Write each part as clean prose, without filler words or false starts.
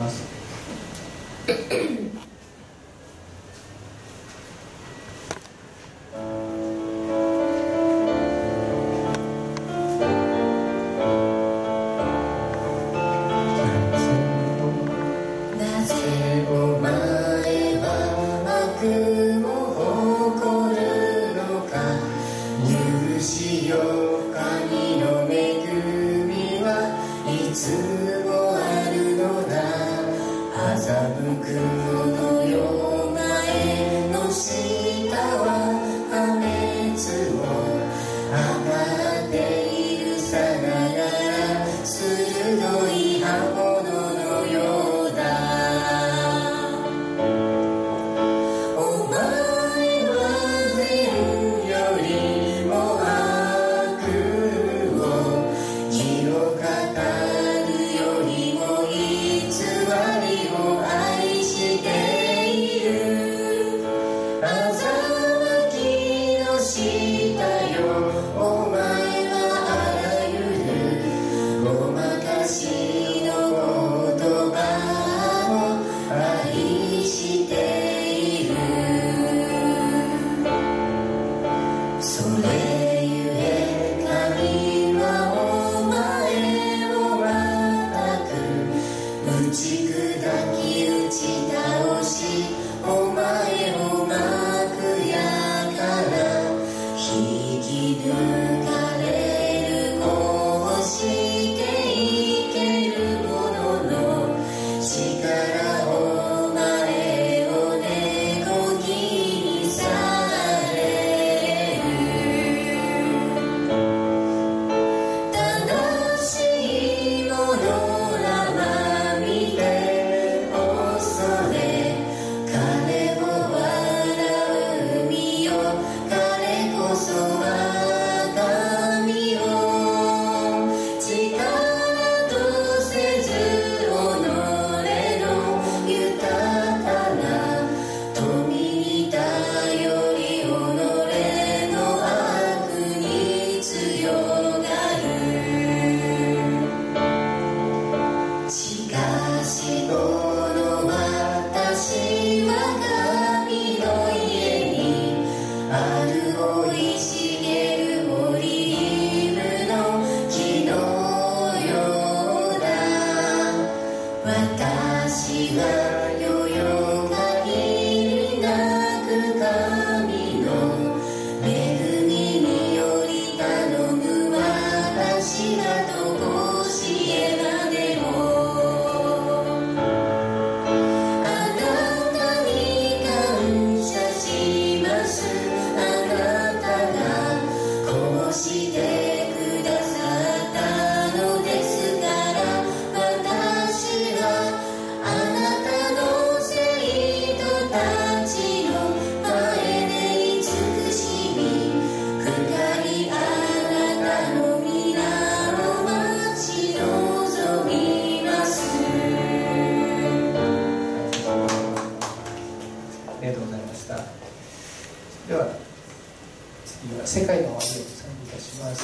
世界の終わりを賛美いたします。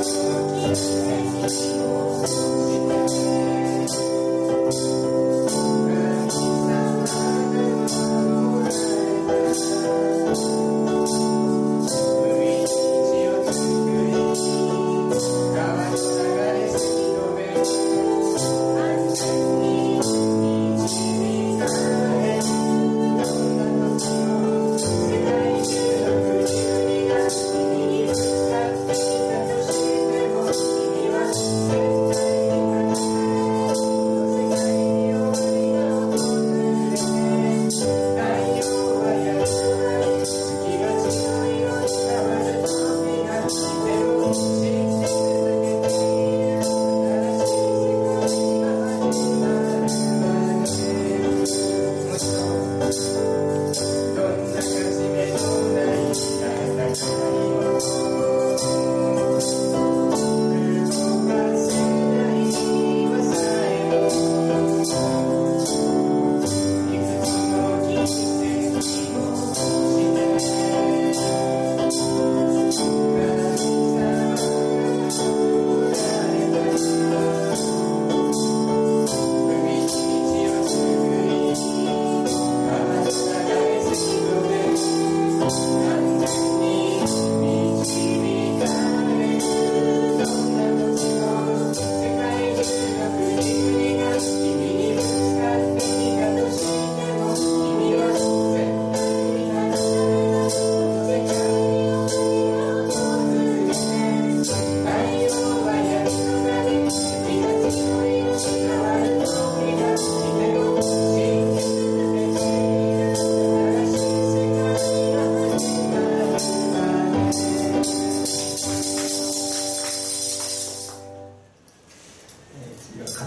「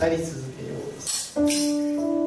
語り続けようです。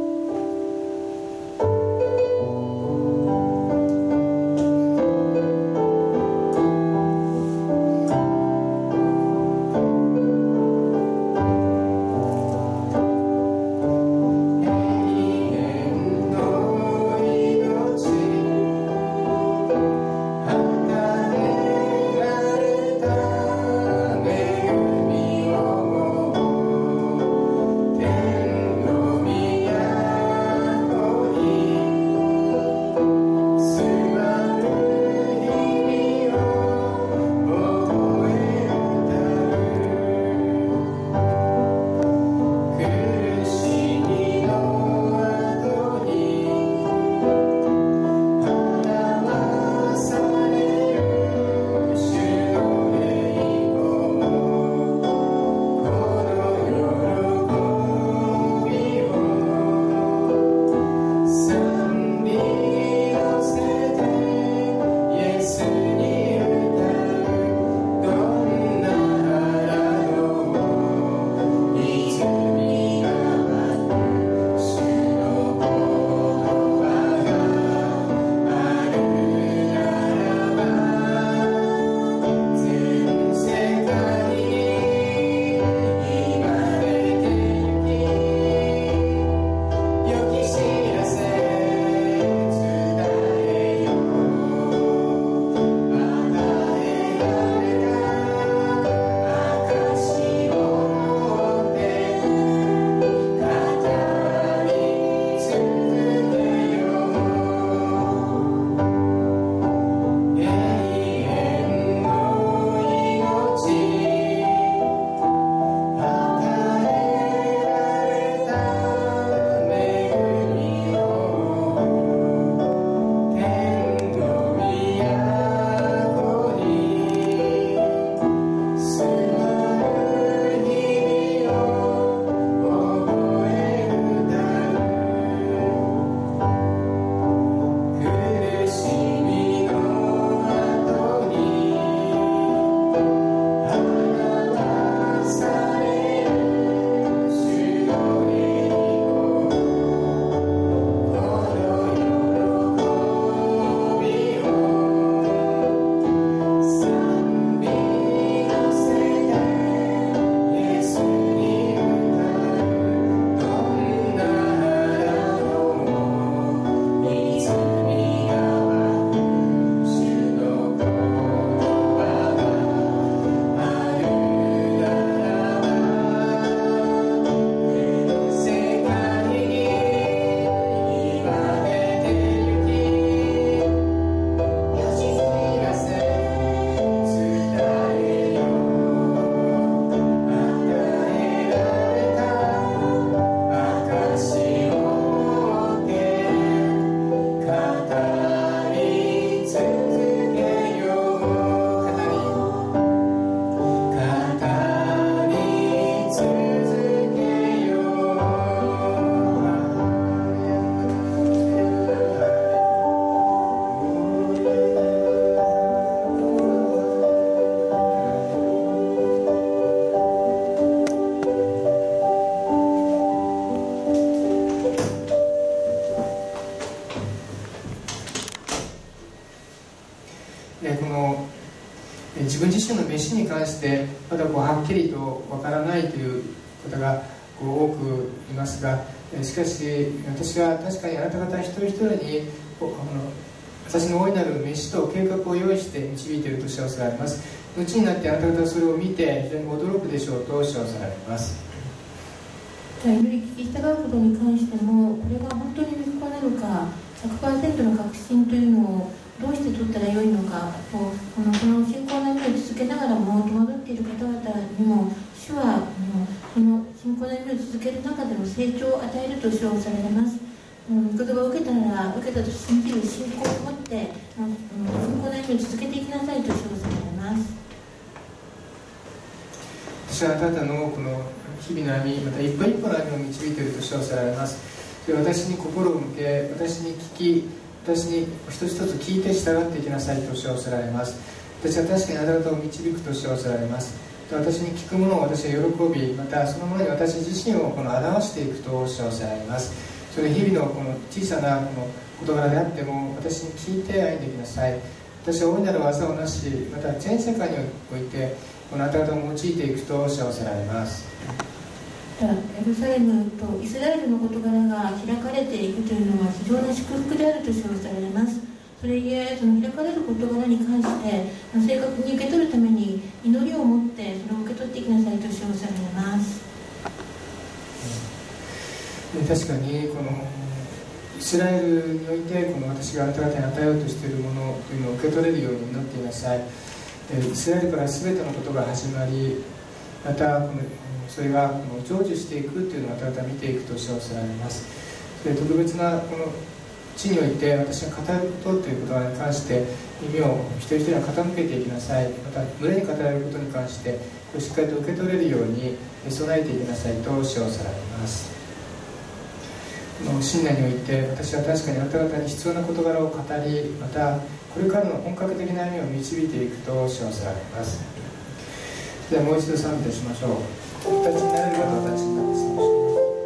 自分自身の飯に関してまだはっきりとわからないという方が多くいますが、しかし私は確かにあなた方一人一人に私の大いなる飯と計画を用意して導いていると知らせられます。後になってあなた方はそれを見て非常に驚くでしょうと知らせられます。 祈り聞き従うことに関しても、これが本当に有効なのか 100% の確信というのをどうして取ったらよいのか、この信仰の歩みを続けながらも戸惑っている方々にも主はこの信仰の歩みを続ける中での成長を与えると主はおされます。御言葉を受けたと信じる信仰を持って信仰の歩みを続けていきなさいと主はおされます。 私はあなたのこの日々の歩み、また一歩一歩の歩みを導いていると称されます。で、私に心を向け、私に聞き、私に一つ一つ聞いて従っていきなさいと称されます。私は確かにあなた方を導くと称されます。 私に聞くものを私は喜び、またそのものに私自身を表していくと幸せであります。それ日々のこの小さなこの事柄であっても私に聞いて歩んできなさい。私は大いなる技をなし、また全世界においてこのあなた方を用いていくと幸せであります。 エルサレムとイスラエルの事柄が開かれていくというのは非常な祝福であると称されます。それゆえその開かれる事柄に関して正確に受け取るために祈りを持ってそれを受け取っていきなさいと称されます。 確かにこのイスラエルにおいてこの私があなた方に与えようとしているものというのを受け取れるように祈っていなさい。イスラエルから全てのことが始まり、またそれが成就していくというのをあなた方見ていくと幸せであります。それ特別なこの地において私が語ることということに関して耳を一人一人が傾けていきなさい。また群れに語られることに関してしっかりと受け取れるように備えていきなさいと幸せであります。この新年において私は確かにあなた方に必要な事柄を語り、またこれからの本格的な歩みを導いていくと幸せであります。ではもう一度賛美いたしましょう。お立ちになれる方はお立ちになって賛美します。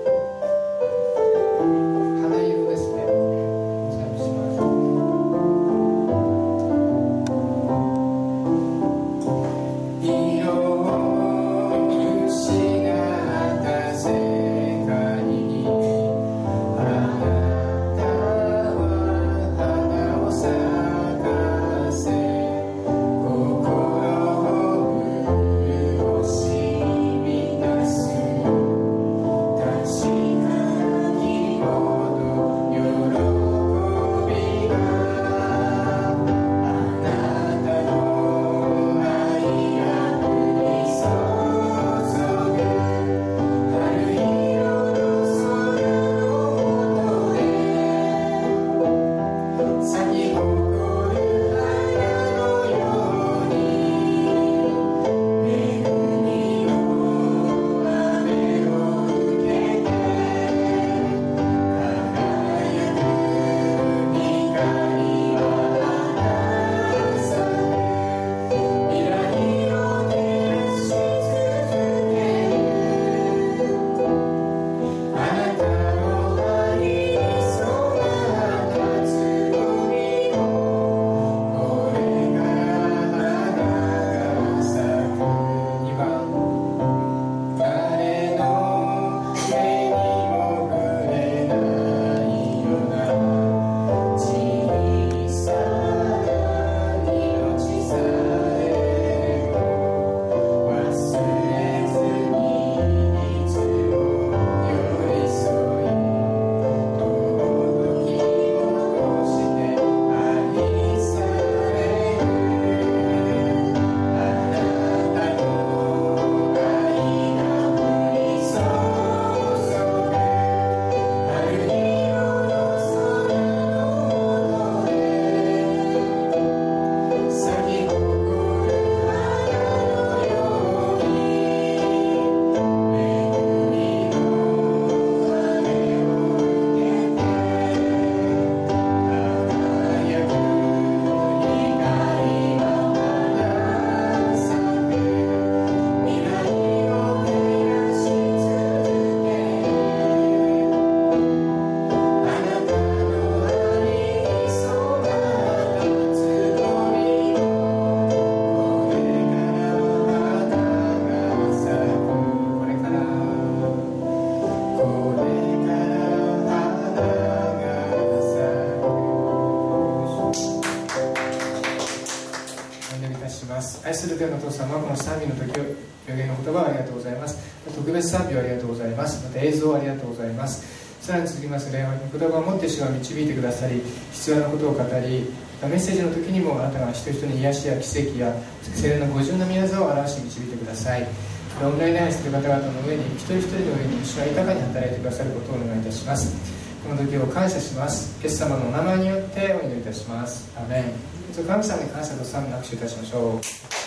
愛する天のお父様、この賛美の時を予言の言葉をありがとうございます。特別賛美をありがとうございます。また映像をありがとうございます。さらに続きます礼拝の言葉を持って主が導いてくださり、必要なことを語り、メッセージの時にもあなたが一人一人に癒しや奇跡や聖霊の五重の御業を表し導いてください。オンライン礼拝する方々の上に一人一人の上に主が豊かに働いてくださることをお願いいたします。この時を感謝します。イエス様のお名前によってお祈りいたします。アメン。神様に感謝と賛美の握手いたしましょう。